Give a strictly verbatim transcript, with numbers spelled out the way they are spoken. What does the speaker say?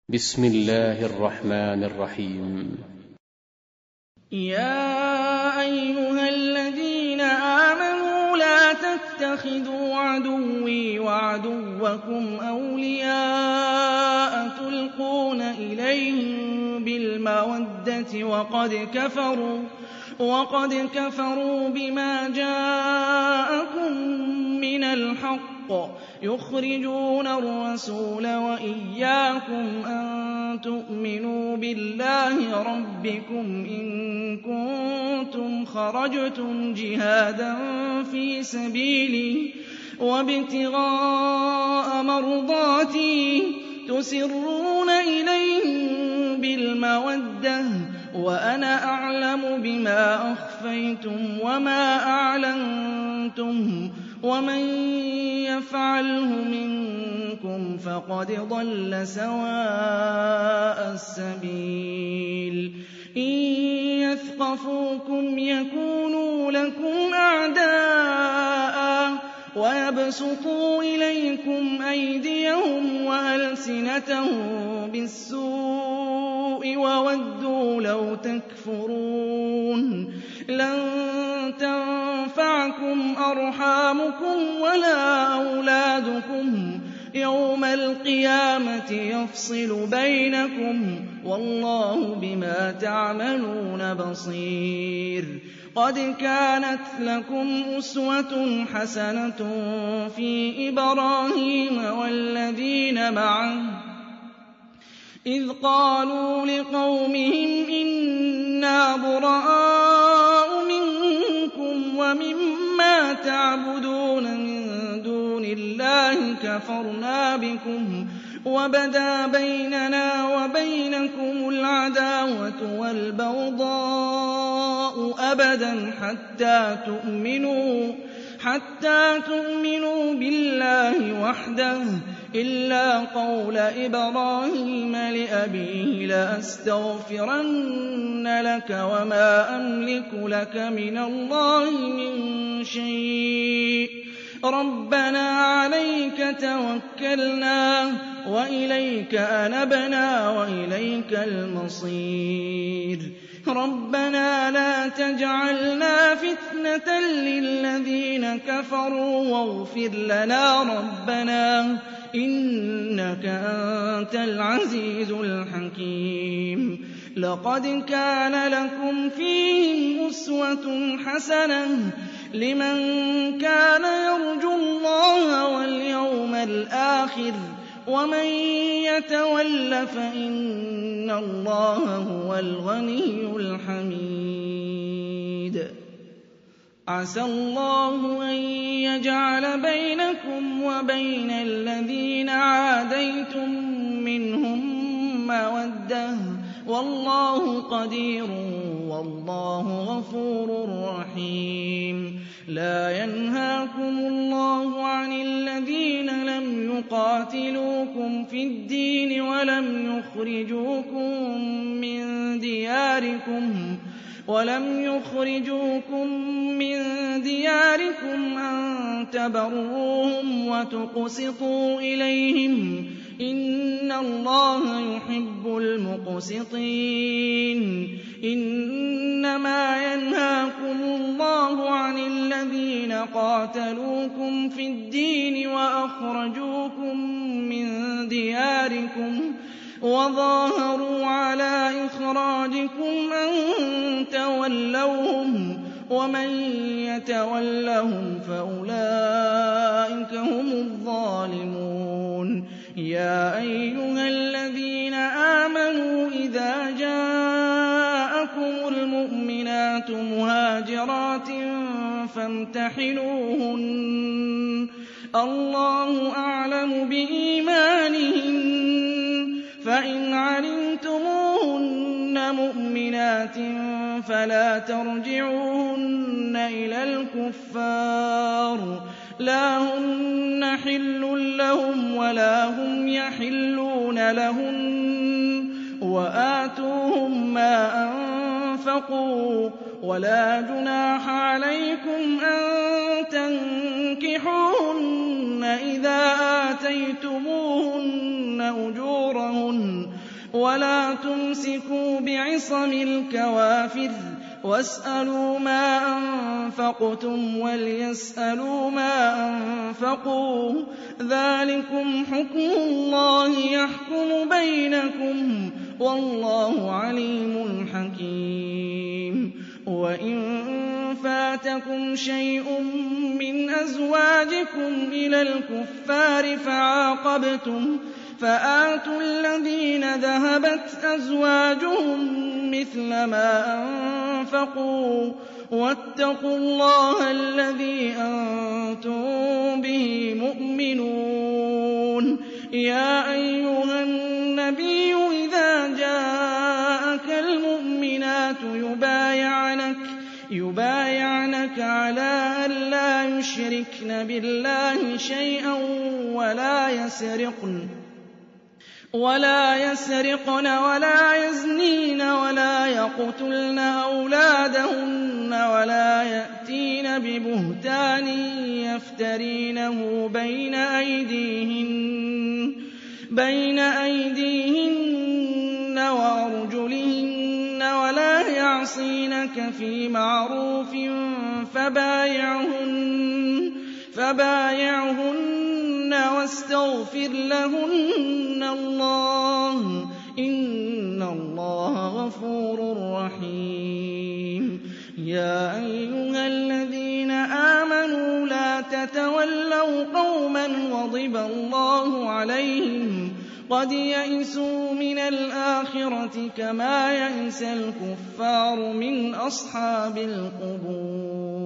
بسم الله الرحمن الرحيم. يا أيها الذين آمنوا لا تتخذوا عدوي وعدوكم أولياء تلقون إليهم بالمودة وقد كفروا وقد كفروا بما جاءكم من الحق يخرجون الرسول وإياكم أن تؤمنوا بالله ربكم إن كنتم خرجتم جهادا في سبيلي وابتغاء مرضاتي تسرون إليهم بالمودة وأنا أعلم بما أخفيتم وما أعلنتم ومن يفعله منكم فقد ضل سواء السبيل إن يثقفوكم يكونوا لكم أعداء ويبسطوا إليكم أيديهم وألسنتهم بالسوء وودوا لو تكفرون لن تنفعكم أرحامكم ولا أولادكم يوم القيامة يفصل بينكم والله بما تعملون بصير قد كانت لكم أسوة حسنة في إبراهيم والذين معه إذ قالوا لقومهم إنا براء منكم ومما تعبدون من دون الله كفرنا بكم وبدا بيننا وبينكم العداوة والبغضاء أبدا حتى تؤمنوا حتى تؤمنوا بالله وحده إلا قول إبراهيم لأبيه لأستغفرن لك وما أملك لك من الله من شيء ربنا عليك توكلنا وإليك أنبنا وإليك المصير ربنا لا تجعلنا فتنة للذين كفروا واغفر لنا ربنا إنك أنت العزيز الحكيم لقد كان لكم فيهم أسوة حسنة لمن كان يرجو الله واليوم الآخر ومن يتول فإن الله هو الغني الحميد عسى الله أن يجعل بينكم وبين الذين عاديتم منهم مودة والله قدير والله غفور رحيم لا ينهاكم الله عن الذين لم يقاتلوكم في الدين ولم يخرجوكم من دياركم ولم يخرجوكم من دياركم أن تبروهم وتقسطوا إليهم إن الله يحب المقسطين إنما ينهاكم الله عن الذين قاتلوكم في الدين وأخرجوكم من دياركم وظاهروا على إخراجكم أن تولوهم ومن يتولهم فأولئك هم الظالمون يا أيها الذين آمنوا إذا جاءكم المؤمنات مهاجرات فامتحنوهن الله أعلم بإيمانهن فإن علمتموهن مؤمنات فلا ترجعوهن إلى الكفار لا هن حل لهم ولا هم يحلون لهن وآتوهم ما أنفقوا ولا جناح عليكم أن تنكحوهن إذا آتيتموهن أجورهن ولا تمسكوا بعصم الكوافر واسألوا ما أنفقتم وليسألوا ما أنفقوا ذلكم حكم الله يحكم بينكم والله عليم حكيم وإن فاتكم شيء من أزواجكم إلى الكفار فعاقبتم فآتوا الذين ذهبت أزواجهم مثل ما أنفقوا واتقوا الله الذي أنتم به مؤمنون يا أيها النبي إذا جاءك المؤمنات يبايعنك يبايعنك على أن لا يشركن بالله شيئا ولا يسرقن ولا يسرقن ولا يزنين ولا يقتلن أولادهن ولا يأتين ببهتان يفترينه بين أيديهن بين أيديهن وأرجلهن ولا يعصينك في معروف فبايعهن فبايعهن واستغفر لهن الله إن الله غفور رحيم يا أيها الذين آمنوا لا تتولوا قوما غضب الله عليهم قد يئسوا من الآخرة كما يئس الكفار من أصحاب القبور